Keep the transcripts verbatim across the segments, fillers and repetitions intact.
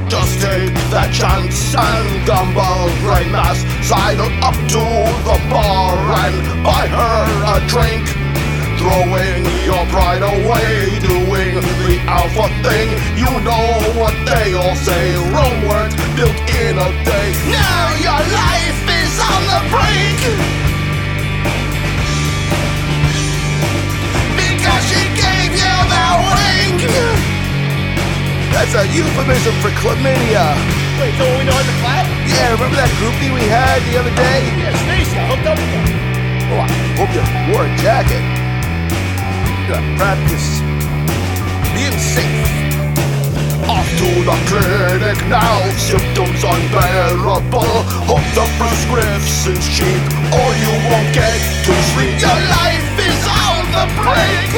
Just take that chance and gamble, right mass, sidle up to the bar and buy her a drink. Throwing your pride away, doing the alpha thing. You know what they all say, Rome weren't built in a day. Now your life is on the brink, because she gave you the wink. That's a euphemism for chlamydia. Wait, so we know in the flat? Yeah, remember that groupie we had the other day? Yeah, Stacy, I hooked up with her. Oh, I hope you wore a jacket. Yeah, practice being safe. Off to the clinic now, symptoms unbearable. Hope the prescription's cheap, or you won't get to sleep. Your life is on the brink,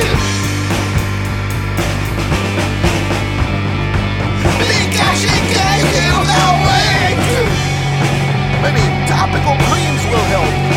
because she gave you the wink. Maybe topical creams will help.